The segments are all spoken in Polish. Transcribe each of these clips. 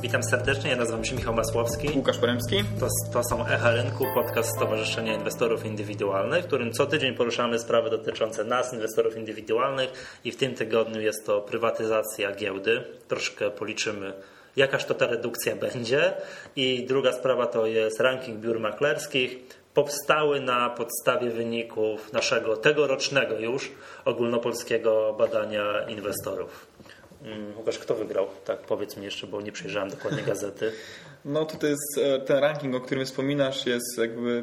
Witam serdecznie, ja nazywam się Michał Masłowski. Łukasz Poremski. To są Echa Rynku, podcast Stowarzyszenia Inwestorów Indywidualnych, w którym co tydzień poruszamy sprawy dotyczące nas, inwestorów indywidualnych, i w tym tygodniu jest to prywatyzacja giełdy. Troszkę policzymy, jakaż to ta redukcja będzie. I druga sprawa to jest ranking biur maklerskich. Powstały na podstawie wyników naszego tegorocznego już ogólnopolskiego badania inwestorów. Łukasz, kto wygrał? Tak, powiedz mi jeszcze, bo nie przejrzałem dokładnie gazety. No to jest ten ranking, o którym wspominasz, jest jakby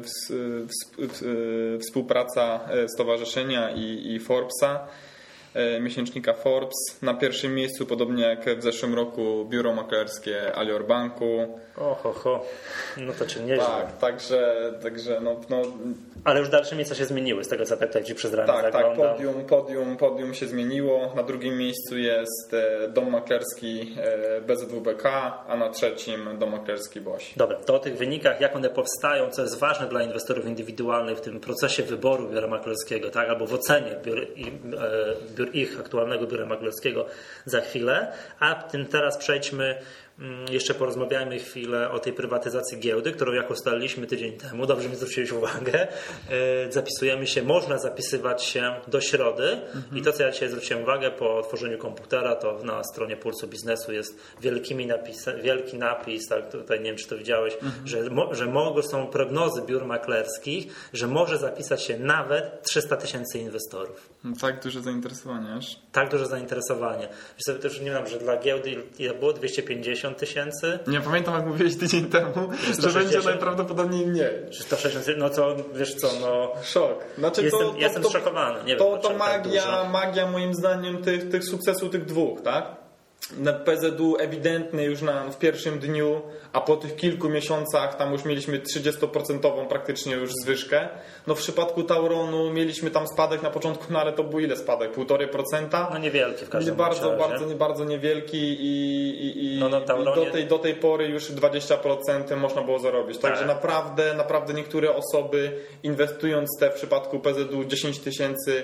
współpraca stowarzyszenia i Forbesa, miesięcznika Forbes. Na pierwszym miejscu, podobnie jak w zeszłym roku, biuro maklerskie Alior Banku. Oho, no to czy nieźle. Tak, także no. Ale już dalsze miejsca się zmieniły, z tego co tak Ci przez ramię zaglądam. Tak, podium się zmieniło. Na drugim miejscu jest dom maklerski BZWBK, a na trzecim dom maklerski BOŚ. Dobra, to o tych wynikach, jak one powstają, co jest ważne dla inwestorów indywidualnych w tym procesie wyboru biura maklerskiego, tak, albo w ocenie biur ich aktualnego biura maklerskiego za chwilę, a tym teraz przejdźmy. Jeszcze porozmawiajmy chwilę o tej prywatyzacji giełdy, którą jak ustaliliśmy tydzień temu, dobrze mi zwróciłeś uwagę, zapisujemy się, można zapisywać się do środy i to, co ja dzisiaj zwróciłem uwagę po otworzeniu komputera, to na stronie Pulsu Biznesu jest wielki napis, tak, tutaj nie wiem, czy to widziałeś, że są prognozy biur maklerskich, że może zapisać się nawet 300 tysięcy inwestorów. Tak duże zainteresowanie aż. Tak duże zainteresowanie. Wiesz sobie też nie wiem, że dla giełdy ile było? 250 tysięcy? Nie pamiętam, jak mówiłeś tydzień temu, że będzie najprawdopodobniej mniej. 360, no to wiesz co, no... Szok. Znaczy, jestem zszokowany. Nie to wiem, magia moim zdaniem tych sukcesów tych dwóch, tak? Na PZU ewidentny już w pierwszym dniu, a po tych kilku miesiącach tam już mieliśmy 30% praktycznie już zwyżkę. No w przypadku Tauronu mieliśmy tam spadek na początku, no ale to był ile spadek? 1,5%? No niewielki w każdym razie. Bardzo niewielki i Tauronie... do tej pory już 20% można było zarobić. Także naprawdę niektóre osoby, inwestując w przypadku PZU 10 tysięcy,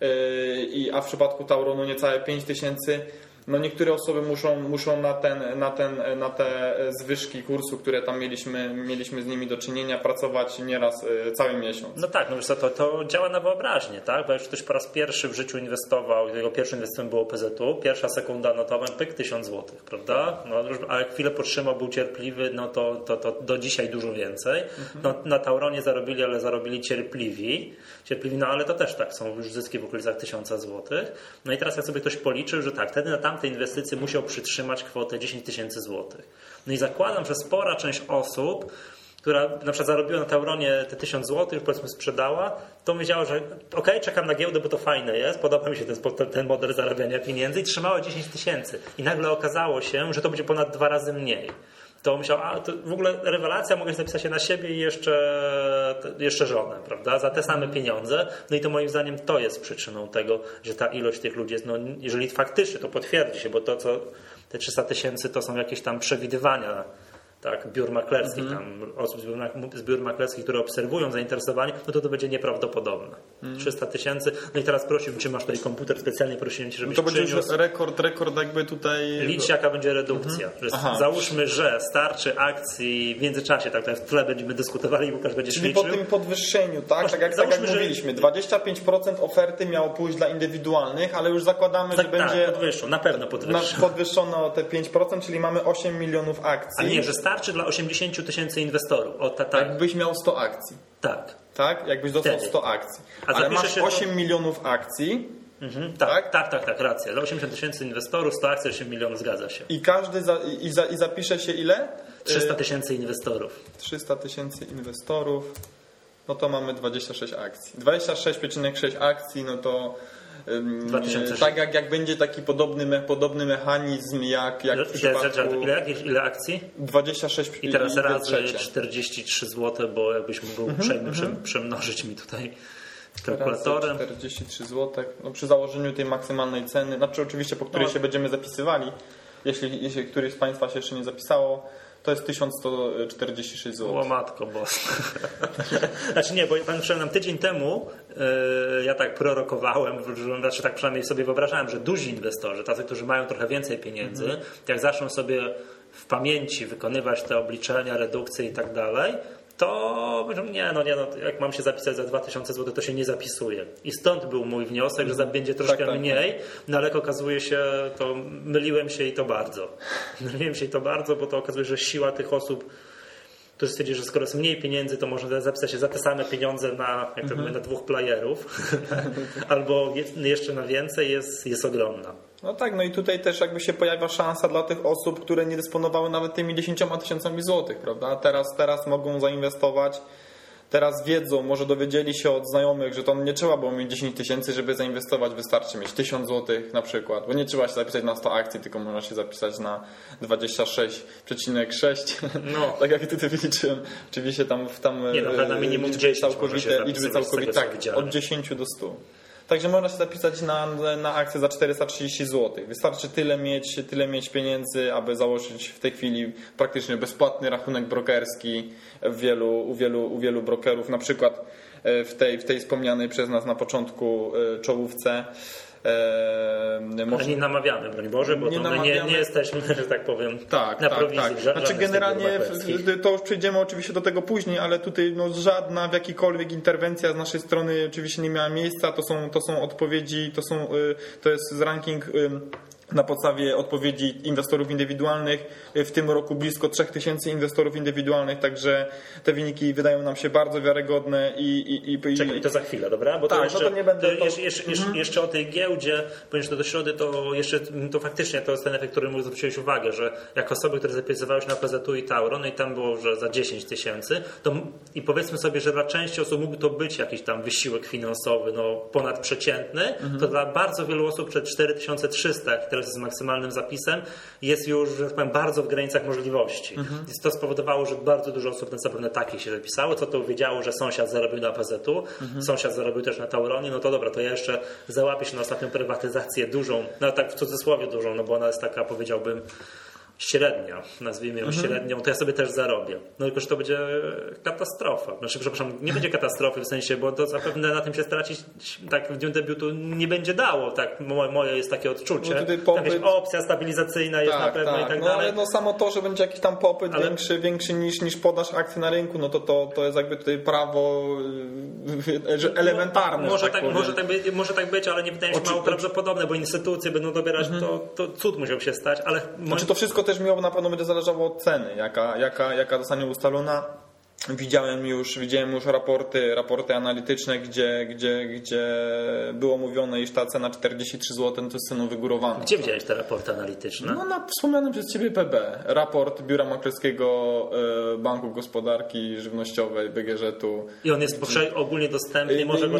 a w przypadku Tauronu niecałe 5 tysięcy, no niektóre osoby muszą na te zwyżki kursu, które tam mieliśmy z nimi do czynienia, pracować nieraz cały miesiąc. No tak, no wiesz co, to działa na wyobraźnię, tak? Bo jak ktoś po raz pierwszy w życiu inwestował, jego pierwszym inwestycją było PZU, pierwsza sekunda notowa, pyk, 1000 zł, prawda? No, a jak chwilę potrzymał, był cierpliwy, no to do dzisiaj dużo więcej. No, na Tauronie zarobili, ale zarobili cierpliwi, no ale to też tak, są już zyski w okolicach 1000 zł. No i teraz jak sobie ktoś policzył, że tak, wtedy na tamtej inwestycji musiał przytrzymać kwotę 10 tysięcy złotych. No i zakładam, że spora część osób, która na przykład zarobiła na Tauronie te 1000 zł, już powiedzmy sprzedała, to wiedziała, że okej, czekam na giełdę, bo to fajne jest, podoba mi się ten model zarabiania pieniędzy, i trzymała 10 tysięcy. I nagle okazało się, że to będzie ponad 2 razy mniej. To myślał, to w ogóle rewelacja, mogę zapisać się na siebie i jeszcze żonę, prawda, za te same pieniądze. No i to moim zdaniem to jest przyczyną tego, że ta ilość tych ludzi jest, no jeżeli faktycznie to potwierdzi się, bo te 300 tysięcy to są jakieś tam przewidywania, tak, biur maklerskich, tam osób z biur maklerskich, które obserwują zainteresowanie, no to będzie nieprawdopodobne. 300 tysięcy. No i teraz prosiłbym Cię, masz tutaj komputer, specjalnie prosiłem Cię, żebyś przyniósł. To będzie rekord jakby tutaj... Licz, jaka będzie redukcja. Załóżmy, że starczy akcji w międzyczasie, tak w tle będziemy dyskutowali i Łukasz będzie liczył. Po tym podwyższeniu, tak? Tak jak mówiliśmy, 25% oferty miało pójść dla indywidualnych, ale już zakładamy, że będzie... na pewno podwyższono te 5%, czyli mamy 8 milionów akcji. A nie, że starczy dla 80 tysięcy inwestorów. Jakbyś miał 100 akcji. Tak? Jakbyś dostał 100 akcji. Ale masz 8 milionów akcji. Tak, racja. Dla 80 tysięcy inwestorów, 100 akcji, 8 milionów, zgadza się. I każdy zapisze się ile? 300 tysięcy inwestorów. 300 tysięcy inwestorów. No to mamy 26 akcji. 26,6 akcji, no to 2006. Tak jak będzie taki podobny mechanizm jak w przypadku... Ile akcji? 26 i teraz razy 43 zł, bo jakbyś mógł przemnożyć mi tutaj kalkulatorem. 43 zł. No przy założeniu tej maksymalnej ceny, znaczy oczywiście po której się będziemy zapisywali, jeśli któryś z Państwa się jeszcze nie zapisało, to jest 1146 zł. O matko boska. Znaczy nie, bo nam tydzień temu ja tak prorokowałem, znaczy tak przynajmniej sobie wyobrażałem, że duzi inwestorzy, tacy, którzy mają trochę więcej pieniędzy, jak zaczną sobie w pamięci wykonywać te obliczenia, redukcje i tak dalej, to jak mam się zapisać za 2000 zł, to się nie zapisuje. I stąd był mój wniosek, że będzie troszkę mniej, no ale okazuje się, to myliłem się i to bardzo, bo to okazuje się, że siła tych osób, którzy stwierdzili, że skoro jest mniej pieniędzy, to można zapisać się za te same pieniądze na 2 playerów albo jeszcze na więcej, jest ogromna. No tak, no i tutaj też jakby się pojawia szansa dla tych osób, które nie dysponowały nawet tymi 10 000 złotych, prawda? Teraz mogą zainwestować, teraz wiedzą, może dowiedzieli się od znajomych, że to nie trzeba było mieć 10 000, żeby zainwestować, wystarczy mieć 1000 złotych na przykład, bo nie trzeba się zapisać na 100 akcji, tylko można się zapisać na 26,6, tak jak tutaj wyliczyłem. Oczywiście tam na minimum 10 liczby całkowite, tak, od 10 do 100. Także można się zapisać na akcję za 430 zł. Wystarczy tyle mieć pieniędzy, aby założyć w tej chwili praktycznie bezpłatny rachunek brokerski u wielu brokerów. Na przykład w tej wspomnianej przez nas na początku czołówce. Ale nie namawiamy, broń Boże, bo nie jesteśmy, że tak powiem, na prowizji. Tak. Znaczy generalnie to już przejdziemy oczywiście do tego później, ale tutaj żadna jakikolwiek interwencja z naszej strony oczywiście nie miała miejsca. To są odpowiedzi, to jest ranking na podstawie odpowiedzi inwestorów indywidualnych. W tym roku blisko 3000 inwestorów indywidualnych, także te wyniki wydają nam się bardzo wiarygodne Czekaj, to za chwilę, dobra? Bo tak, to nie będę... Jeszcze o tej giełdzie, ponieważ to do środy, to faktycznie to jest ten efekt, który zwróciłeś uwagę, że jak osoby, które zapisywały się na PZU i Tauro, no i tam było, że za 10 000, i powiedzmy sobie, że dla części osób mógł to być jakiś tam wysiłek finansowy, ponadprzeciętny, to dla bardzo wielu osób przed 4300, teraz z maksymalnym zapisem, jest już, że tak powiem, bardzo w granicach możliwości. Więc to spowodowało, że bardzo dużo osób zapewne takich się zapisało, co to wiedziało, że sąsiad zarobił na PZU, sąsiad zarobił też na Tauronie, no to dobra, to ja jeszcze załapię się na ostatnią prywatyzację dużą, tak w cudzysłowie dużą, bo ona jest taka, powiedziałbym, średnia, nazwijmy ją średnią, to ja sobie też zarobię. No tylko, że to będzie katastrofa. Nie będzie katastrofy w sensie, bo to zapewne na tym się stracić tak w dniu debiutu nie będzie dało. Tak, moje jest takie odczucie. Jakaś opcja stabilizacyjna jest na pewno i tak dalej. Ale samo to, że będzie jakiś tam popyt większy niż podaż akcji na rynku, no to jest jakby tutaj prawo elementarne. Może tak być, ale nie wydaje mi się mało prawdopodobne, bo instytucje będą dobierać, to cud musiał się stać, ale... to wszystko też na pewno będzie zależało od ceny, jaka zostanie ustalona. Widziałem już raporty analityczne, gdzie było mówione, iż ta cena 43 zł to jest ceną wygórowaną. Gdzie widziałeś te raporty analityczne? Na wspomnianym przez Ciebie PB. Raport Biura Maklerskiego Banku Gospodarki Żywnościowej, BGŻ-u. I on jest ogólnie dostępny?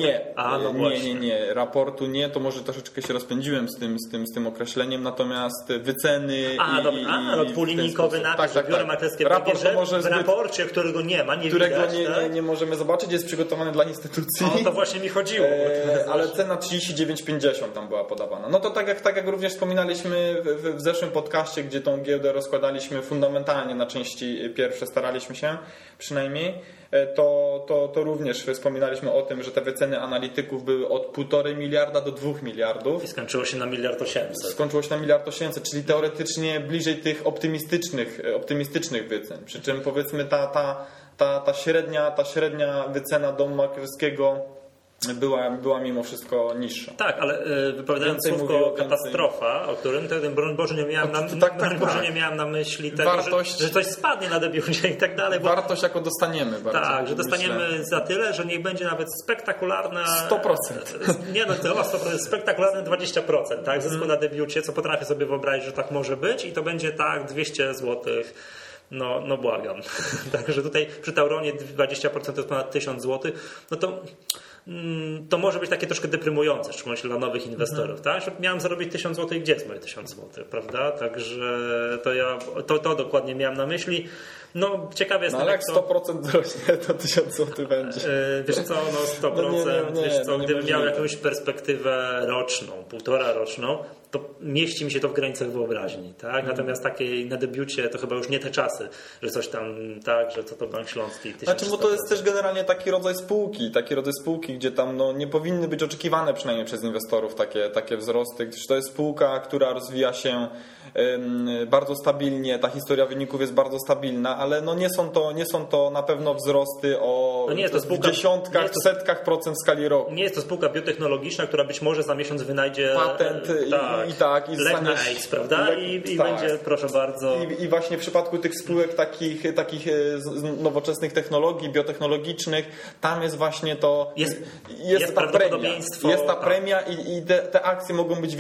Nie. Raportu nie, to może troszeczkę się rozpędziłem z tym określeniem, natomiast wyceny dwulinijkowy napis, że Biuro Maklerskie BGŻ w raporcie, którego nie ma, nie możemy zobaczyć, jest przygotowany dla instytucji. To właśnie mi chodziło. Ale cena 39,50 tam była podawana. No to tak jak również wspominaliśmy w zeszłym podcaście, gdzie tą giełdę rozkładaliśmy fundamentalnie na części pierwsze, staraliśmy się przynajmniej, to również wspominaliśmy o tym, że te wyceny analityków były od 1,5 miliarda do 2 miliardów. I skończyło się na 1 800 000. Skończyło się na 1 800 000, czyli teoretycznie bliżej tych optymistycznych wycen. Przy czym powiedzmy ta średnia wycena domu maklerskiego była mimo wszystko niższa. Tak, ale wypowiadając słówko katastrofa, o którym broń Boże nie miałem na myśli tego, że coś spadnie na debiucie i tak dalej. Wartość jaką dostaniemy. Tak, że dostaniemy za tyle, że niech będzie nawet spektakularna... 100%. Nie, to 100%, spektakularne 20%, tak, zysku na debiucie, co potrafię sobie wyobrazić, że tak może być i to będzie 200 złotych. No błagam. Także tutaj przy Tauronie 20% to jest ponad 1000 zł. No to może być takie troszkę deprymujące, szczególnie dla nowych inwestorów. Tak? Że miałem zarobić 1000 zł, gdzie jest moje 1000 zł, prawda? Także to dokładnie miałem na myśli. No ciekawy jestem. Ale jak 100% rośnie, to 1000 zł będzie. Wiesz co, 100%, wiesz co, gdybym miał jakąś perspektywę roczną, 1,5 roczną, to mieści mi się to w granicach wyobraźni, tak? Natomiast takiej na debiucie to chyba już nie te czasy, że coś tam, tak, że co to Bank Śląski. Znaczy, bo to jest też generalnie taki rodzaj spółki, gdzie tam nie powinny być oczekiwane przynajmniej przez inwestorów takie wzrosty, gdyż to jest spółka, która rozwija się bardzo stabilnie, ta historia wyników jest bardzo stabilna, ale nie są to na pewno wzrosty w dziesiątkach, w setkach procent w skali roku. Nie jest to spółka biotechnologiczna, która być może za miesiąc wynajdzie patent i lek na AIDS, prawda? I będzie, proszę bardzo. I właśnie w przypadku tych spółek takich nowoczesnych technologii, biotechnologicznych, tam jest właśnie to jest ta premia. Jest ta premia i te akcje mogą być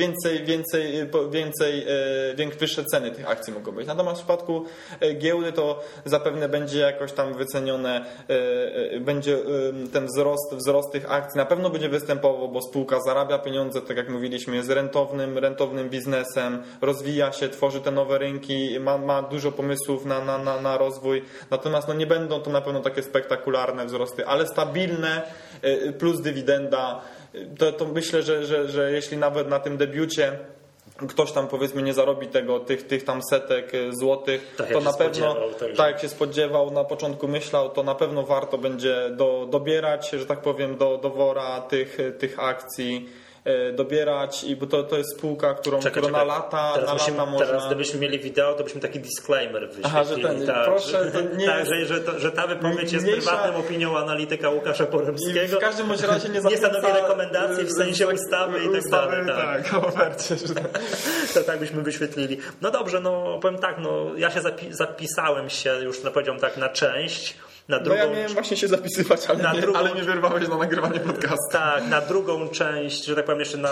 wyższe ceny tych akcji mogą być. Natomiast w przypadku giełdy to zapewne będzie jakoś tam wycenione, będzie ten wzrost tych akcji na pewno będzie występował, bo spółka zarabia pieniądze, tak jak mówiliśmy, jest rentownym biznesem, rozwija się, tworzy te nowe rynki, ma dużo pomysłów na rozwój. Natomiast nie będą to na pewno takie spektakularne wzrosty, ale stabilne plus dywidenda. To myślę, że jeśli nawet na tym debiucie ktoś tam powiedzmy nie zarobi tych tam setek złotych, to na pewno, tak jak się spodziewał, na początku myślał, to na pewno warto będzie dobierać, że tak powiem, do wora tych akcji, dobierać, bo to jest spółka, którą na lata można... Teraz gdybyśmy mieli wideo, to byśmy taki disclaimer wyświetlili. Aha, że proszę, to nie tak, że ta wypowiedź jest prywatną opinią analityka Łukasza Poremskiego. I w każdym razie nie stanowi rekomendacji w sensie ustawy i tak dalej. Tak, ofercie. To tak byśmy wyświetlili. No dobrze, powiem tak, ja się zapisałem się już, powiedziałem tak, na część. Ja miałem właśnie się zapisywać, ale nie wyrwałeś na nagrywanie podcastu. Tak, na drugą część, że tak powiem jeszcze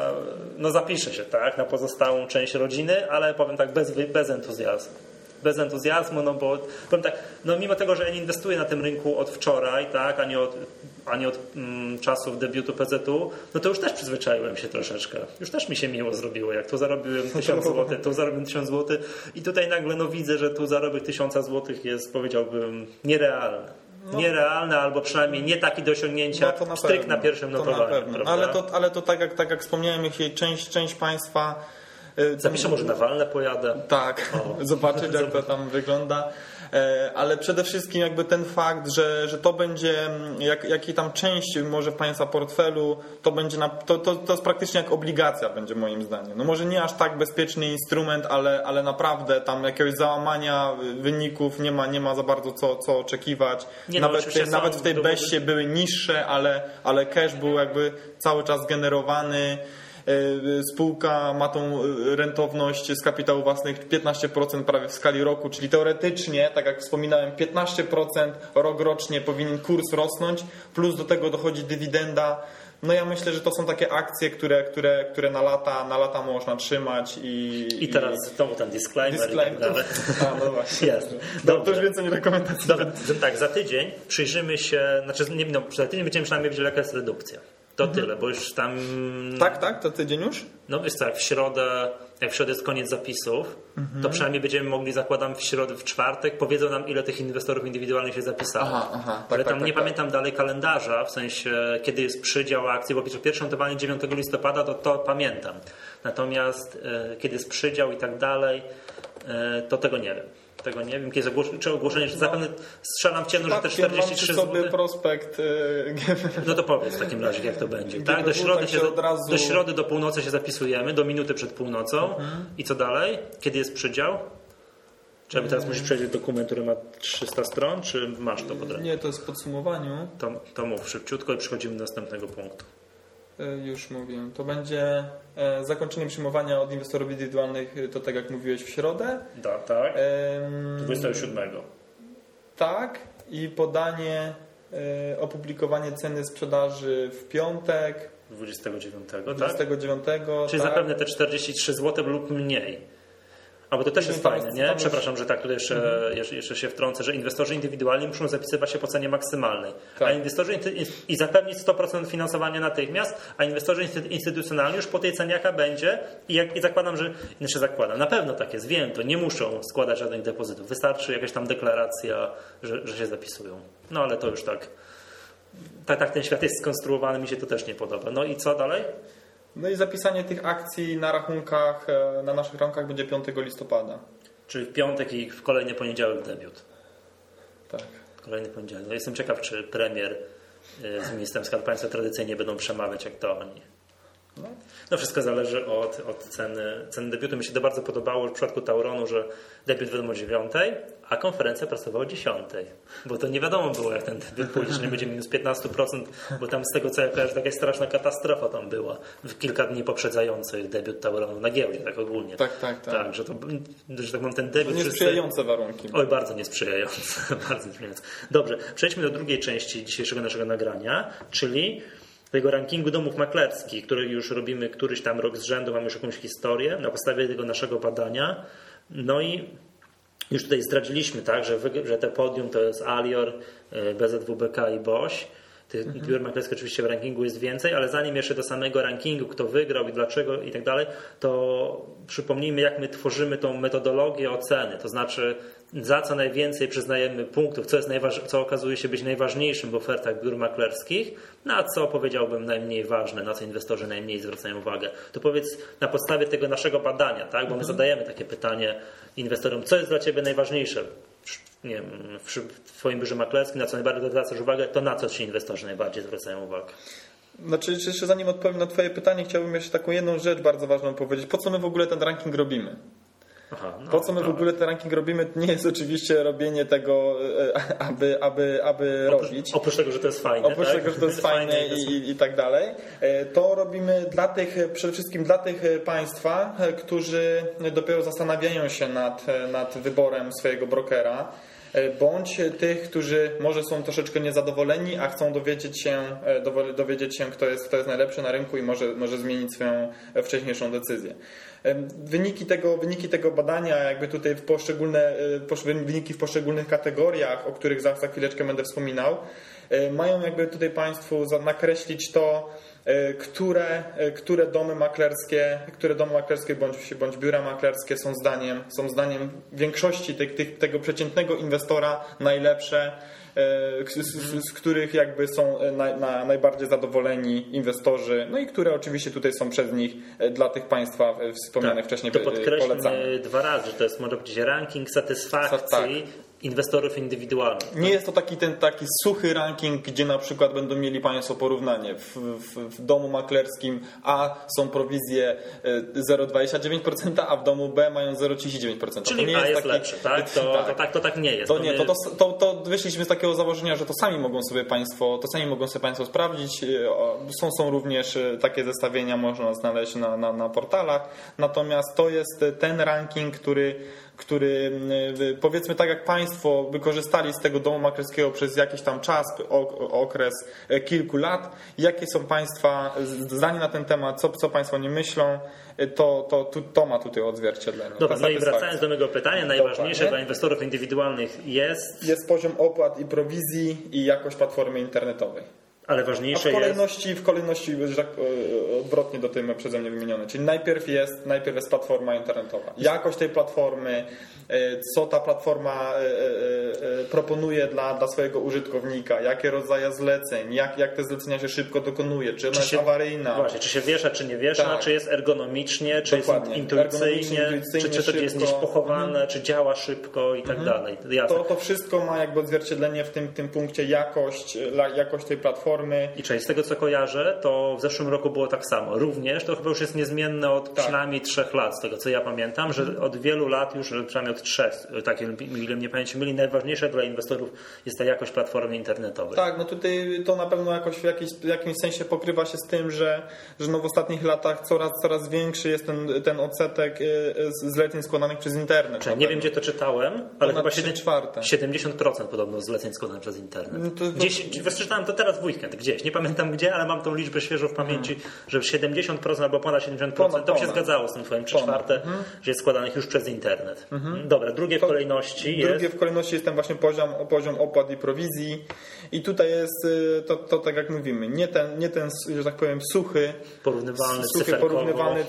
zapiszę się, tak, na pozostałą część rodziny, ale powiem tak, bez entuzjazmu. Bez entuzjazmu, bo powiem tak, mimo tego, że ja nie inwestuję na tym rynku od wczoraj, tak, ani od czasów debiutu PZU, to już też przyzwyczaiłem się troszeczkę. Już też mi się miło zrobiło, jak tu zarobiłem 1000 zł, tu zarobiłem 1000 zł i tutaj nagle widzę, że tu zarobek 1000 zł jest, powiedziałbym, nierealny. Nierealny, albo przynajmniej nie taki do osiągnięcia pstryk na pierwszym notowaniu. Ale to tak jak wspomniałem, jeśli część państwa zapiszę, może na walne pojadę. Tak, zobaczyć jak to tam wygląda. Ale przede wszystkim jakby ten fakt, że to będzie, jaki tam część może w Państwa portfelu, to będzie to jest praktycznie jak obligacja będzie moim zdaniem. Może nie aż tak bezpieczny instrument, ale naprawdę tam jakiegoś załamania wyników nie ma za bardzo co oczekiwać. Nawet w tej BES-ie były niższe, ale cash był jakby cały czas generowany. Spółka ma tą rentowność z kapitału własnych 15% prawie w skali roku, czyli teoretycznie, tak jak wspominałem, 15% rok rocznie powinien kurs rosnąć, plus do tego dochodzi dywidenda. Ja myślę, że to są takie akcje, które na lata można trzymać i teraz znowu ten disclaimer. No właśnie. Jasne. To już więcej nie rekomendacji. Tak, za tydzień przyjrzymy się, za tydzień będziemy przynajmniej wiedzieli, jaka jest redukcja. To tyle, bo już tam... Tak, to tydzień już? Wiesz co, jak w środę jest koniec zapisów, to przynajmniej będziemy mogli, zakładam, w czwartek powiedzą nam, ile tych inwestorów indywidualnych się zapisało. Ale tam nie pamiętam dalej kalendarza, w sensie kiedy jest przydział akcji, bo pierwsze notowanie 9 listopada, to pamiętam. Natomiast kiedy jest przydział i tak dalej, to tego nie wiem. Tego nie wiem, kiedy jest ogłoszenie, że zapewne strzelam w ciemno, że te 43 zł. Sobie prospekt. To powiedz w takim razie, jak to będzie. Tak? Do środy do północy się zapisujemy, do minuty przed północą. I co dalej? Kiedy jest przydział? Czy teraz musisz przejrzeć dokument, który ma 300 stron, czy masz to pod ręką? Nie, to jest w podsumowaniu. To mów szybciutko i przechodzimy do następnego punktu. Już mówiłem. To będzie zakończenie przyjmowania od inwestorów indywidualnych, to tak jak mówiłeś, w środę. Tak. 27. Tak. I podanie, opublikowanie ceny sprzedaży w piątek. 29. 29. Czyli tak. zapewne te 43 zł lub mniej. A bo to też jest fajne, nie? Przepraszam, że tak tutaj jeszcze się wtrącę, że inwestorzy indywidualni muszą zapisywać się po cenie maksymalnej. Tak. A inwestorzy i zapewnić 100% finansowania natychmiast, a inwestorzy instytucjonalni już po tej cenie jaka będzie i zakładam, że na pewno tak jest, wiem, to nie muszą składać żadnych depozytów. Wystarczy jakaś tam deklaracja, że się zapisują. No ale to już tak ten świat jest skonstruowany, mi się to też nie podoba. No i co dalej? No i zapisanie tych akcji na rachunkach, na naszych rachunkach będzie 5 listopada. Czyli w piątek i w kolejny poniedziałek debiut. Tak. Kolejny poniedziałek. No jestem ciekaw, czy premier z ministrem Skarbu Państwa tradycyjnie będą przemawiać jak to oni. No wszystko zależy od ceny debiutu. Mi się to bardzo podobało w przypadku Tauronu, że debiut wiadomo o 9, a konferencja pracowała o 10. Bo to nie wiadomo było, jak ten debiut pójdzie, że nie będzie minus 15%, bo tam z tego co ja kojarzę, jakaś straszna katastrofa tam była w kilka dni poprzedzających debiut Tauronu na giełdzie, tak ogólnie. Tak, że tak mam ten debiut. Niesprzyjające warunki. Oj, bardzo niesprzyjające. Bardzo niesprzyjające. Dobrze, przejdźmy do drugiej części dzisiejszego naszego nagrania, czyli tego rankingu domów maklerskich, który już robimy któryś tam rok z rzędu, mamy już jakąś historię na podstawie tego naszego badania. No i już tutaj zdradziliśmy, tak, że te podium to jest Alior, BZWBK i BOŚ. Tych biur maklerskich oczywiście w rankingu jest więcej, ale zanim jeszcze do samego rankingu, kto wygrał i dlaczego i tak dalej, to przypomnijmy, jak my tworzymy tą metodologię oceny. To znaczy, za co najwięcej przyznajemy punktów, co okazuje się być najważniejszym w ofertach biur maklerskich, na co powiedziałbym najmniej ważne, na co inwestorzy najmniej zwracają uwagę. To powiedz na podstawie tego naszego badania, tak? Bo my zadajemy takie pytanie inwestorom, co jest dla Ciebie najważniejsze? Nie wiem, w Twoim biurze maklerskim, na co najbardziej zwracasz uwagę, to na co Ci inwestorzy najbardziej zwracają uwagę? Znaczy, jeszcze zanim odpowiem na Twoje pytanie, chciałbym jeszcze taką jedną rzecz bardzo ważną powiedzieć. Po co my w ogóle ten ranking robimy? Po co my w ogóle ten ranking robimy? Nie jest oczywiście robienie tego, aby robić. Oprócz tego, że to jest fajne. Oprócz tego, że to jest fajne i tak dalej. To robimy przede wszystkim dla tych państwa, którzy dopiero zastanawiają się nad wyborem swojego brokera, bądź tych, którzy może są troszeczkę niezadowoleni, a chcą dowiedzieć się, kto jest najlepszy na rynku i może zmienić swoją wcześniejszą decyzję. Wyniki tego badania, jakby tutaj wyniki w poszczególnych kategoriach, o których za chwileczkę będę wspominał, mają jakby tutaj Państwu nakreślić to, które domy maklerskie bądź biura maklerskie są zdaniem większości tego przeciętnego inwestora najlepsze, z których jakby są najbardziej zadowoleni inwestorzy, no i które oczywiście tutaj są przez nich dla tych państwa wspomnianych wcześniej polecane. To podkreślmy 2 razy, że to jest, można powiedzieć, ranking satysfakcji inwestorów indywidualnych. Nie jest to taki suchy ranking, gdzie na przykład będą mieli Państwo porównanie. W domu maklerskim A są prowizje 0,29%, a w domu B mają 0,39%. Czyli to nie A jest lepszy, tak? To tak nie jest. To wyszliśmy z takiego założenia, że to sami mogą sobie Państwo sprawdzić. Są również takie zestawienia, można znaleźć na portalach. Natomiast to jest ten ranking, który powiedzmy tak jak Państwo wykorzystali z tego domu maklerskiego przez jakiś tam czas, okres kilku lat, jakie są Państwa zdania na ten temat, co Państwo nie myślą, to ma tutaj odzwierciedlenie. Dobra, no i wracając do mego pytania, najważniejsze dla inwestorów indywidualnych jest poziom opłat i prowizji i jakość platformy internetowej. Ale ważniejsze w kolejności odwrotnie do tym przeze mnie wymienione. Czyli najpierw jest platforma internetowa. Jakość tej platformy, co ta platforma proponuje dla swojego użytkownika, jakie rodzaje zleceń, jak te zlecenia się szybko dokonuje, czy ona jest awaryjna. Właśnie, czy się wiesza, czy nie wiesza, czy jest ergonomicznie, czy jest intuicyjnie, czy to jest gdzieś pochowane, czy działa szybko i tak dalej. To wszystko ma jakby odzwierciedlenie w tym punkcie jakość tej platformy. I z tego co kojarzę, to w zeszłym roku było tak samo. Również to chyba już jest niezmienne od przynajmniej 3 lat, z tego co ja pamiętam, że od wielu lat już, przynajmniej od 3, tak ile mnie pamięci myli, najważniejsze dla inwestorów jest ta jakość platformy internetowej. Tak, no tutaj to na pewno jakoś w jakimś sensie pokrywa się z tym, że w ostatnich latach coraz większy jest ten odsetek zleceń składanych przez internet. Nie wiem gdzie to czytałem, ale chyba 70% podobno zleceń składanych przez internet. Gdzieś czytałem to teraz w weekend. internet gdzieś. Nie pamiętam gdzie, ale mam tą liczbę świeżo w pamięci, że 70% albo ponad 70%, to by się zgadzało z tym twoim 3/4, że jest składanych już przez internet. Dobra, drugie w kolejności jest ten właśnie poziom opłat i prowizji i tutaj jest to tak jak mówimy, nie ten że tak powiem suchy, porównywalny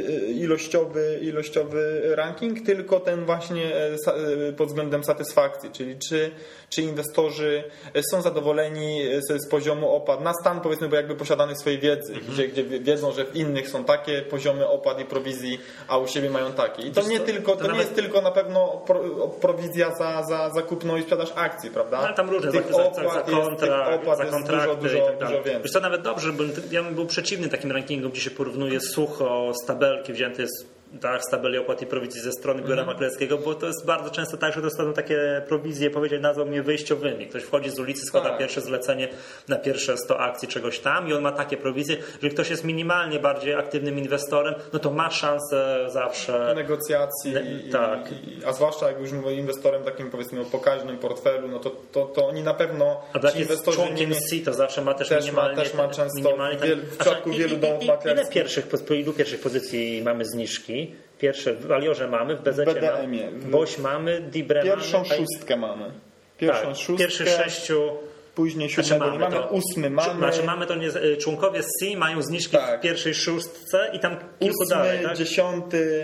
ilościowy ranking, tylko ten właśnie pod względem satysfakcji, czyli czy inwestorzy są zadowoleni z poziomu opłat na stan, powiedzmy, bo jakby posiadanej swojej wiedzy, gdzie wiedzą, że w innych są takie poziomy opłat i prowizji, a u siebie mają takie. I to nie jest tylko na pewno prowizja za kupno i sprzedaż akcji, prawda? Ale tam różne tych opłat jest dużo więcej. Wiesz co, nawet dobrze, bo ja bym był przeciwny takim rankingom, gdzie się porównuje sucho z tabelki wzięte z tabeli opłat i prowizji ze strony biura maklerskiego, bo to jest bardzo często tak, że dostaną takie prowizje, nazwał mnie wyjściowymi. Ktoś wchodzi z ulicy, składa pierwsze zlecenie na pierwsze 100 akcji czegoś tam i on ma takie prowizje. Jeżeli ktoś jest minimalnie bardziej aktywnym inwestorem, no to ma szansę zawsze negocjacji, a zwłaszcza jak już mówię inwestorem takim, powiedzmy, o pokaźnym portfelu, no to oni na pewno ci inwestorzy członkiem C to zawsze ma też minimalnie. Też ma często w przypadku wielu domów maklerskich. Ilu pierwszych pozycji mamy zniżki? Pierwsze w Aliorze mamy, w BDM-ie mamy, BOŚ mamy, Dibre pierwszą szóstkę mamy. Pierwszych 6, później 7 mamy, 8 mamy. Znaczy mamy to członkowie C mają zniżki w pierwszej szóstce i tam kilku 8, dalej. 10,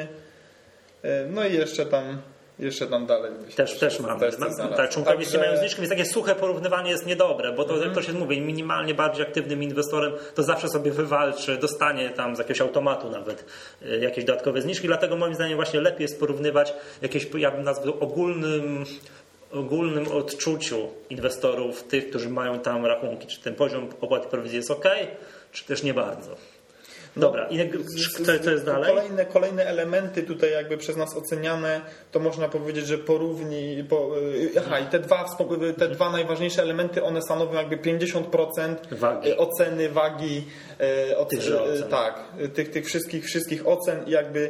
no i jeszcze tam dalej. Też mamy. Tak, członkowie C mają zniżki, więc takie suche porównywanie jest niedobre, bo to jak ktoś jest, mówię, minimalnie bardziej aktywnym inwestorem, to zawsze sobie wywalczy, dostanie tam z jakiegoś automatu nawet jakieś dodatkowe zniżki, dlatego moim zdaniem właśnie lepiej jest porównywać jakieś, ja bym nazwał ogólnym odczuciu inwestorów, tych, którzy mają tam rachunki, czy ten poziom opłat i prowizji jest ok, czy też nie bardzo. Dobra, i co jest dalej? Kolejne elementy tutaj jakby przez nas oceniane, to można powiedzieć, że i te dwa najważniejsze elementy, one stanowią jakby 50% oceny wagi tych wszystkich ocen i jakby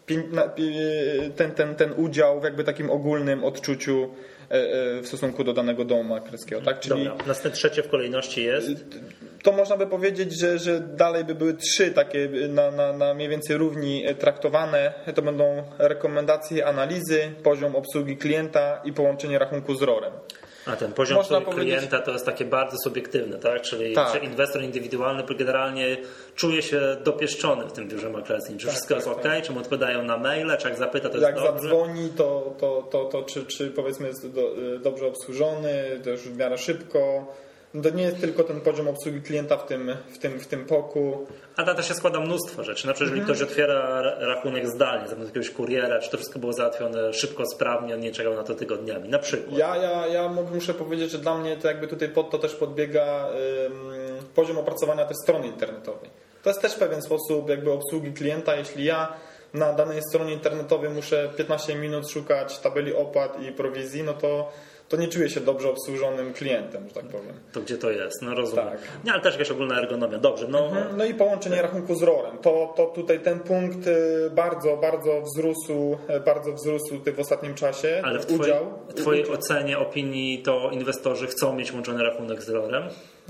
ten udział w jakby takim ogólnym odczuciu w stosunku do danego domu maklerskiego. Tak? Czyli następne trzecie w kolejności jest? To można by powiedzieć, że dalej by były 3 takie na mniej więcej równi traktowane. To będą rekomendacje, analizy, poziom obsługi klienta i połączenie rachunku z ROR-em. A ten poziom obsługi klienta to jest takie bardzo subiektywne, tak? Czyli czy inwestor indywidualny generalnie czuje się dopieszczony w tym biurze maklerskim. Czy wszystko jest ok? Czy mu odpowiadają na maile? Czy jak zapyta, to jest dobrze? Jak zadzwoni, to czy powiedzmy jest dobrze obsłużony, też w miarę szybko. To nie jest tylko ten poziom obsługi klienta w tym POK-u. A tam też się składa mnóstwo rzeczy. Na przykład, jeżeli ktoś otwiera rachunek zdalnie, zamiast jakiegoś kuriera, czy to wszystko było załatwione szybko, sprawnie, on nie czekał na to tygodniami. Na przykład. Ja muszę powiedzieć, że dla mnie to jakby tutaj pod to też podbiega poziom opracowania tej strony internetowej. To jest też pewien sposób jakby obsługi klienta. Jeśli ja na danej stronie internetowej muszę 15 minut szukać tabeli opłat i prowizji, no to nie czuję się dobrze obsłużonym klientem, że tak powiem. To gdzie to jest? No rozumiem. Tak. Nie, ale też jakaś ogólna ergonomia. Dobrze. No i połączenie rachunku z ROR-em. To tutaj ten punkt bardzo wzrósł w ostatnim czasie. Ale w twojej ocenie, opinii to inwestorzy chcą mieć łączony rachunek z ROR-em?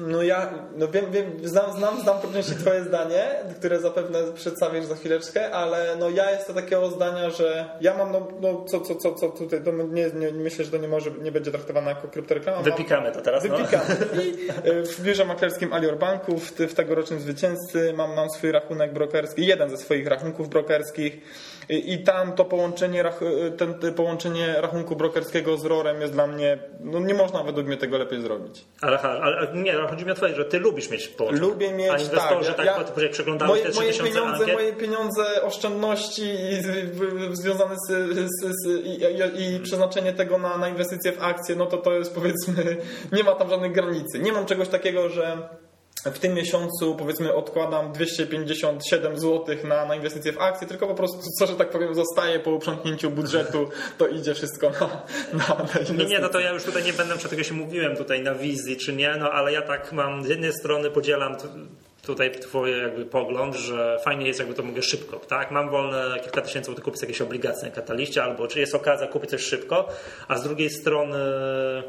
Znam po części twoje zdanie, które zapewne przedstawisz za chwileczkę, ale ja jestem takiego zdania, że ja mam co tutaj, to myślę, że to nie będzie traktowane jako kryptoreklama. Wypikamy to teraz. Wypikamy. I w biurze maklerskim Alior Banku w tegorocznym zwycięzcy mam swój rachunek brokerski, jeden ze swoich rachunków brokerskich i tam to połączenie rachunku brokerskiego z ROR-em jest dla mnie, nie można według mnie tego lepiej zrobić. Ale nie, chodzi mi o to, że ty lubisz mieć połączenie. Lubię mieć, a inwestorzy jak przeglądałeś te 3000 ankiet? Moje pieniądze, oszczędności związane i przeznaczenie tego na inwestycje w akcje, no to jest, powiedzmy, nie ma tam żadnej granicy. Nie mam czegoś takiego, że w tym miesiącu, powiedzmy, odkładam 257 zł na inwestycje w akcje, tylko po prostu, że tak powiem, zostaje po uprzątnięciu budżetu, to idzie wszystko na inwestycje. Nie, to ja już tutaj nie będę, tego się mówiłem tutaj na wizji, czy nie, ale ja tak mam, z jednej strony podzielam tutaj twój jakby pogląd, że fajnie jest, jakby to mogę szybko, tak? Mam wolne kilka tysięcy złotych, kupić jakieś obligacje na Kataliście, albo czy jest okazja kupić coś szybko, a z drugiej strony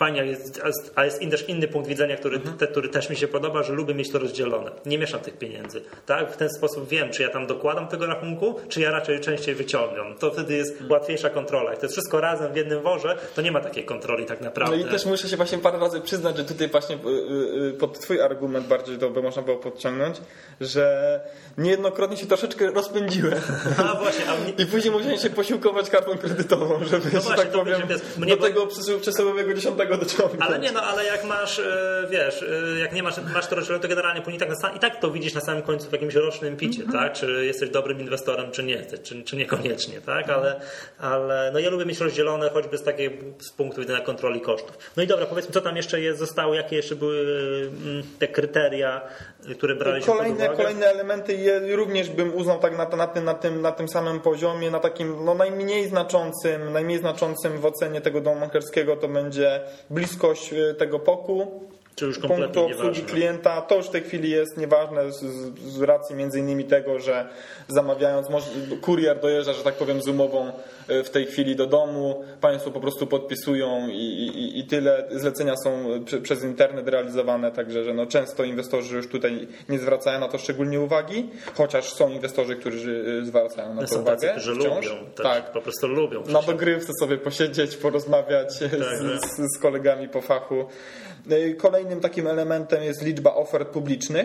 fajnie a jest też inny punkt widzenia, który też mi się podoba, że lubię mieć to rozdzielone. Nie mieszam tych pieniędzy. Tak? W ten sposób wiem, czy ja tam dokładam tego rachunku, czy ja raczej częściej wyciągam. To wtedy jest łatwiejsza kontrola. Jak to jest wszystko razem w jednym worze, to nie ma takiej kontroli tak naprawdę. No i też muszę się właśnie parę razy przyznać, że tutaj właśnie pod twój argument bardziej to by można było podciągnąć, że niejednokrotnie się troszeczkę rozpędziłem. A właśnie, I później musiałem się posiłkować kartą kredytową, żeby, no właśnie, tak powiem, do tego przesyłowego 10 dociągnąć. Ale jak masz, jak nie masz to rozdzielone, to generalnie później i tak to widzisz na samym końcu w jakimś rocznym picie, tak? Czy jesteś dobrym inwestorem, czy nie, czy niekoniecznie, tak? Ale no ja lubię mieć rozdzielone choćby z punktu widzenia kontroli kosztów. No i dobra, powiedzmy, co tam jeszcze zostało, jakie jeszcze były te kryteria, które braliśmy pod uwagę? Kolejne elementy również bym uznał tak na tym samym poziomie, na takim najmniej znaczącym w ocenie tego domu maklerskiego to będzie bliskość tego POK-u, czy już punktu obsługi klienta. To już w tej chwili jest nieważne z racji między innymi tego, że zamawiając, kurier dojeżdża, że tak powiem, z umową w tej chwili do domu, państwo po prostu podpisują i tyle. Zlecenia są przez internet realizowane, także że często inwestorzy już tutaj nie zwracają na to szczególnie uwagi, chociaż są inwestorzy, którzy zwracają na to uwagę. Tacy, którzy lubią, tak, po prostu lubią. Na dogrywce sobie posiedzieć, porozmawiać z kolegami po fachu. Kolejnym takim elementem jest liczba ofert publicznych.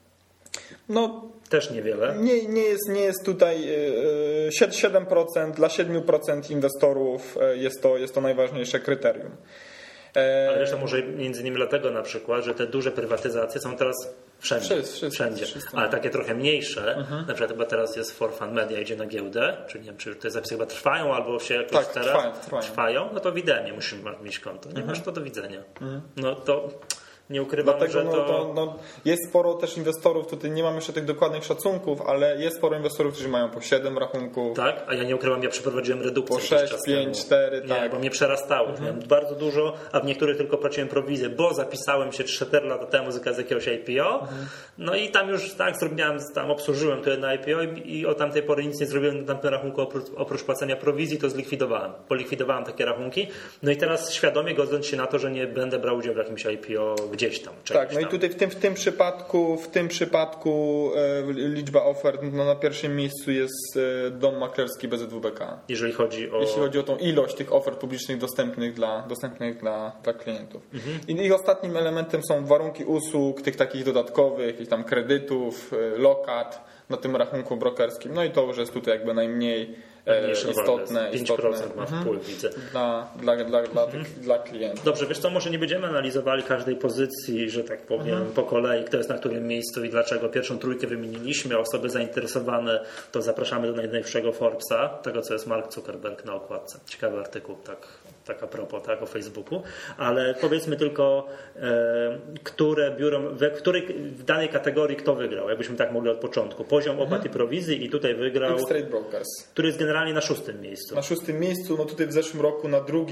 Też niewiele. Nie jest tutaj 7%, dla 7% inwestorów jest to najważniejsze kryterium. Ale jeszcze może między innymi dlatego na przykład, że te duże prywatyzacje są teraz wszędzie. Ale takie trochę mniejsze, na przykład chyba teraz jest For Fun Media, idzie na giełdę, czy nie wiem, czy te zapisy chyba trwają albo się jakoś trwają, no to w idemie musisz mieć konto. Nie masz, to do widzenia. No to nie ukrywam, dlatego, że to... jest sporo też inwestorów, tutaj nie mam jeszcze tych dokładnych szacunków, ale jest sporo inwestorów, którzy mają po 7 rachunków. Tak, a ja nie ukrywam, ja przeprowadziłem redukcję. Po 6, 5, 4, tak. Bo mnie przerastało. Miałem bardzo dużo, a w niektórych tylko płaciłem prowizję, bo zapisałem się 4 lata temu z jakiegoś IPO. No i tam już tak obsłużyłem to jedno IPO i od tamtej pory nic nie zrobiłem na tamtym rachunku oprócz płacenia prowizji, to zlikwidowałem. Polikwidowałem takie rachunki. No i teraz świadomie godząc się na to, że nie będę brał udziału w jakimś IPO gdzieś tam. Tak, no i tutaj w tym przypadku liczba ofert na pierwszym miejscu jest dom maklerski BZWBK. Jeśli chodzi o tą ilość tych ofert publicznych dostępnych dla klientów. I ich ostatnim elementem są warunki usług, tych takich dodatkowych, jakichś tam kredytów, lokat na tym rachunku brokerskim. No i to już jest tutaj jakby najmniej istotne. 5% ma wpływ, widzę. Dla klientów. Dobrze, wiesz co, może nie będziemy analizowali każdej pozycji, że tak powiem, po kolei, kto jest na którym miejscu i dlaczego. Pierwszą trójkę wymieniliśmy, osoby zainteresowane to zapraszamy do najnowszego Forbesa, tego co jest Mark Zuckerberg na okładce. Ciekawy artykuł, tak a propos, tak, o Facebooku, ale powiedzmy tylko, które biuro, w danej kategorii kto wygrał, jakbyśmy tak mogli od początku. Poziom opłat i prowizji i tutaj wygrał X-Trade Brokers, który jest generalnie na 6. miejscu. Na 6. miejscu, no tutaj w zeszłym roku na 2.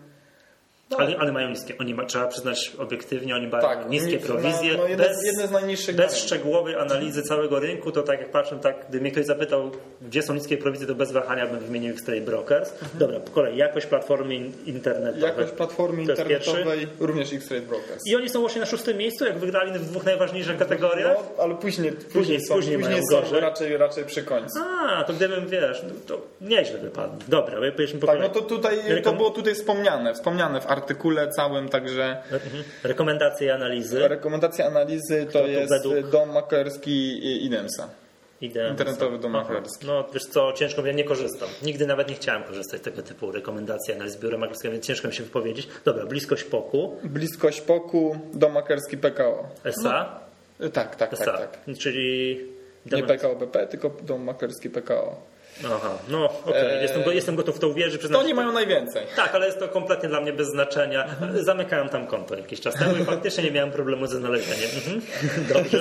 Ale mają niskie. trzeba przyznać obiektywnie, oni mają niskie prowizje. Jedne z najniższych. Bez szczegółowej analizy całego rynku, to tak jak patrzę, gdyby mnie ktoś zapytał, gdzie są niskie prowizje, to bez wahania bym wymienił X-Trade Brokers. Dobra, po kolei jakość platformy internetowej. Jakość platformy internetowej, również X-Trade Brokers. I oni są właśnie na 6. miejscu, jak wygrali w 2 najważniejszych kategoriach. No, ale później są raczej przy końcu. To gdybym, to nieźle wypadło. Dobra, powiedzmy po kolei. No to było tutaj wspomniane w artykule całym, także... Rekomendacje analizy. Rekomendacje analizy to jest dom maklerski Idemsa. Internetowy dom maklerski. No wiesz co, ciężko, ja nie korzystam. Nigdy nawet nie chciałem korzystać z tego typu rekomendacji analiz biura maklerskiego, więc ciężko mi się wypowiedzieć. Dobra, bliskość POK-u. Bliskość POK-u, dom maklerski PKO. SA? Tak. Czyli... Nie PKO BP, tylko dom maklerski PKO. Aha, no okej. Jestem gotów w to uwierzyć. To oni mają najwięcej. Tak, ale jest to kompletnie dla mnie bez znaczenia. Zamykałem tam konto jakiś czas temu i faktycznie nie miałem problemu ze znalezieniem. Dobrze.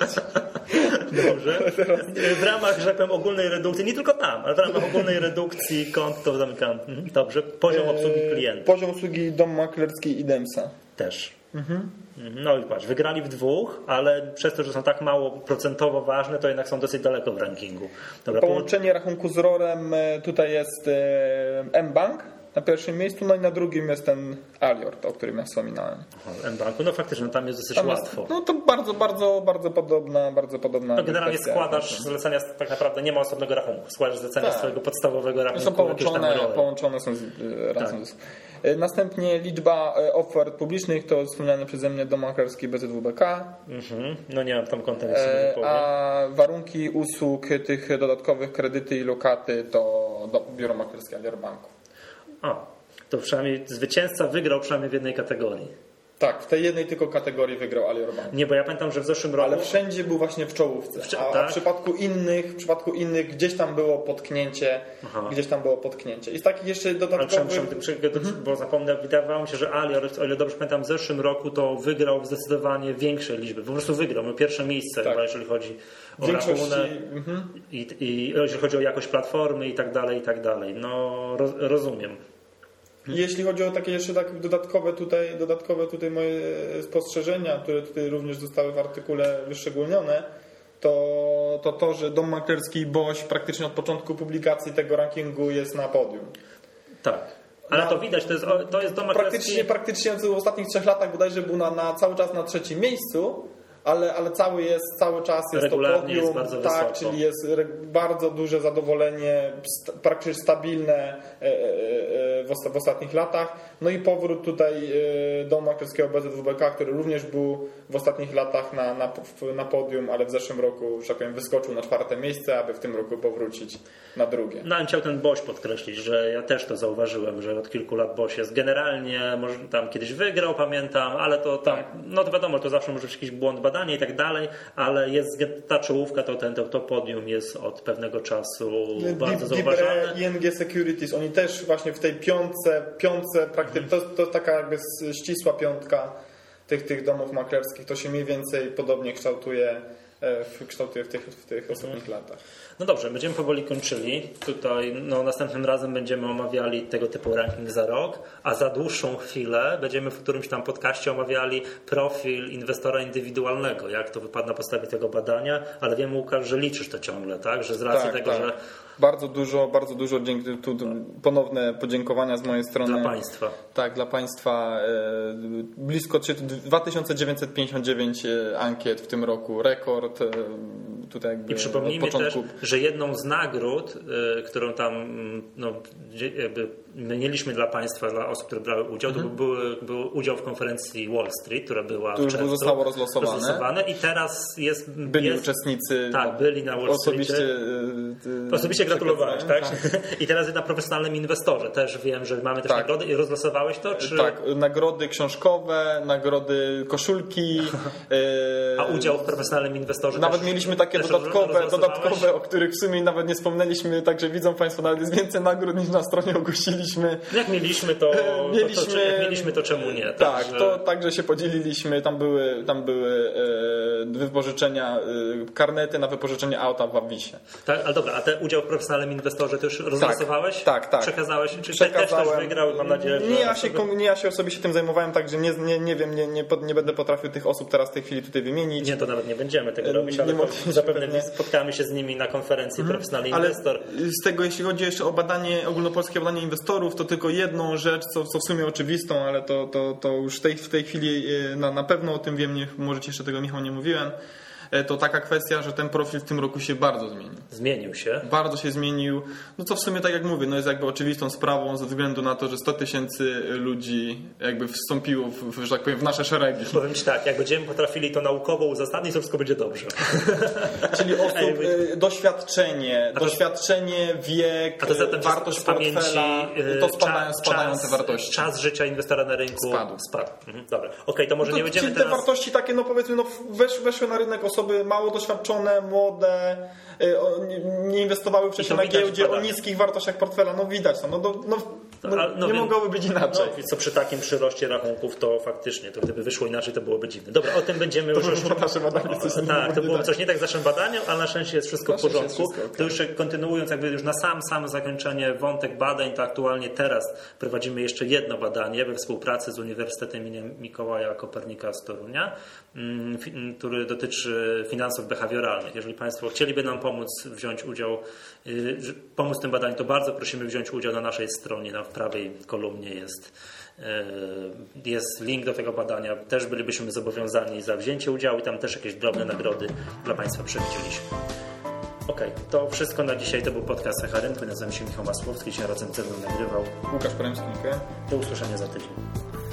W ramach, że powiem, ogólnej redukcji, nie tylko tam, ale w ramach ogólnej redukcji kont to zamykałem. Dobrze. Poziom obsługi klienta. Poziom obsługi dom maklerski Idemsa. Też. No i patrz, wygrali w 2, ale przez to, że są tak mało procentowo ważne, to jednak są dosyć daleko w rankingu. Dobra, połączenie rachunku z ROR-em tutaj jest mBank. na pierwszym miejscu, no i na drugim jest ten Alior, o którym ja wspominałem. mBanku, no faktycznie, tam jest dosyć łatwo. No to bardzo podobna. No generalnie składasz zlecenia, tak naprawdę nie ma osobnego rachunku. Składasz zlecenia swojego podstawowego rachunku. Są połączone są razem. Tak. Następnie liczba ofert publicznych, to wspomniany przeze mnie dom maklerski BZWBK. No nie mam tam konta, a warunki usług tych dodatkowych, kredyty i lokaty, to biuro maklerskie Alior Banku. To przynajmniej zwycięzca wygrał przynajmniej w jednej kategorii. Tak, w tej jednej tylko kategorii wygrał Alior Bank. Nie, bo ja pamiętam, że w zeszłym roku... Ale wszędzie był właśnie w czołówce. A w przypadku innych gdzieś tam było potknięcie. I z takich jeszcze dodatkowych... Bo zapomnę, wydawało mi się, że Alior, o ile dobrze pamiętam, w zeszłym roku to wygrał w zdecydowanie większej liczby. Po prostu wygrał. Miał pierwsze miejsce, chyba, jeżeli chodzi o rachunek i jeżeli chodzi o jakość platformy i tak dalej. No, rozumiem. Jeśli chodzi o takie jeszcze dodatkowe tutaj moje spostrzeżenia, które tutaj również zostały w artykule wyszczególnione, to, że dom maklerski BOŚ praktycznie od początku publikacji tego rankingu jest na podium. Tak. Ale to widać, to jest dom maklerski... Praktycznie w ostatnich 3 latach bodajże był cały czas na 3. miejscu, ale cały czas jest regularnie, to podium, jest bardzo wysoko. Czyli jest bardzo duże zadowolenie, praktycznie stabilne w ostatnich latach. No i powrót tutaj domu maklerskiego BZWBK, który również był w ostatnich latach na podium, ale w zeszłym roku, że tak powiem, wyskoczył na 4. miejsce, aby w tym roku powrócić na 2. No, ale chciał ten BOŚ podkreślić, że ja też to zauważyłem, że od kilku lat BOŚ jest generalnie, może tam kiedyś wygrał, pamiętam, ale to tam, no to wiadomo, to zawsze może być jakiś błąd badania i tak dalej, ale jest ta czołówka, to podium jest od pewnego czasu bardzo zauważalne. ING Securities, oni też właśnie w tej piątce to taka jakby ścisła piątka tych domów maklerskich, to się mniej więcej podobnie kształtuje w tych ostatnich latach. No dobrze, będziemy powoli kończyli. Tutaj następnym razem będziemy omawiali tego typu ranking za rok, a za dłuższą chwilę będziemy w którymś tam podcaście omawiali profil inwestora indywidualnego, jak to wypadł na podstawie tego badania, ale wiem, Łukasz, że liczysz to ciągle, tak? Że z racji tego, że... Bardzo dużo ponowne podziękowania z mojej strony. Dla Państwa. Tak, dla Państwa. Blisko 2959 ankiet w tym roku. Rekord. Tutaj jakby i przypomnijmy też, że jedną z nagród, którą tam jakby mieliśmy dla Państwa, dla osób, które brały udział, to był udział w konferencji Wall Street, która była to już zostało rozlosowane. I teraz byli uczestnicy. Tak, byli na Wall Street. Osobiście gratulowałeś, tak? I teraz na profesjonalnym inwestorze też wiem, że mamy też nagrody i rozlosowałeś to? Czy... Tak, nagrody książkowe, nagrody koszulki. A udział w profesjonalnym inwestorze nawet też, mieliśmy takie dodatkowe, o których w sumie nawet nie wspomnieliśmy, także widzą Państwo, nawet jest więcej nagród niż na stronie ogłosiliśmy. Jak mieliśmy to czemu nie? Także się podzieliliśmy, tam były wypożyczenia, karnety na wypożyczenie auta w Abisie. Tak, ale dobra, a ten udział w profesjonalnym inwestorze to już rozlosowałeś? Tak. Przekazałeś? Czy też wygrał? Mam nadzieję, że... Ja się osobiście tym zajmowałem, także nie wiem, nie będę potrafił tych osób teraz w tej chwili tutaj wymienić. Nie, to nawet nie będziemy tego robić, ale zapewne spotkamy się z nimi na konferencji profesjonalny inwestor. Z tego, jeśli chodzi jeszcze o ogólnopolskie badanie inwestorów, to tylko jedną rzecz, co w sumie oczywistą, ale to już w tej chwili na pewno o tym wiem, może jeszcze tego, Michał, nie mówiłem. To taka kwestia, że ten profil w tym roku się bardzo zmienił. Zmienił się? Bardzo się zmienił. No co w sumie, tak jak mówię, jest jakby oczywistą sprawą ze względu na to, że 100 000 ludzi jakby wstąpiło że tak powiem, w nasze szeregi. Powiem Ci tak, jak będziemy potrafili to naukowo uzasadnić, to wszystko będzie dobrze. Czyli osób, doświadczenie, wiek, wartość portfela, to spadają te wartości. Czas życia inwestora na rynku spadł. Dobra. Okej, to może nie będziemy teraz... Te wartości takie, powiedzmy, weszły na rynek osoby mało doświadczone, młode, nie inwestowały wcześniej na giełdzie, o niskich wartościach portfela. Widać to. Nie mogłoby być inaczej. Co przy takim przyroście rachunków, to faktycznie, to gdyby wyszło inaczej, to byłoby dziwne. Dobra, o tym będziemy już... nasze badanie to było coś nie tak z naszym badaniem, ale na szczęście jest wszystko w porządku. To jeszcze kontynuując jakby już na sam zakończenie wątek badań, to aktualnie teraz prowadzimy jeszcze jedno badanie we współpracy z Uniwersytetem im. Mikołaja Kopernika z Torunia, który dotyczy finansów behawioralnych. Jeżeli Państwo chcieliby nam pomóc wziąć udział, pomóc tym badaniu, to bardzo prosimy wziąć udział na naszej stronie. W prawej kolumnie jest link do tego badania. Też bylibyśmy zobowiązani za wzięcie udziału i tam też jakieś drobne nagrody dla Państwa przewidzieliśmy. Okej, to wszystko na dzisiaj. To był podcast Echa Rynku. Nazywam się Michał Masłowski, dzisiaj razem ze mną nagrywał Łukasz Poremski. Do usłyszenia za tydzień.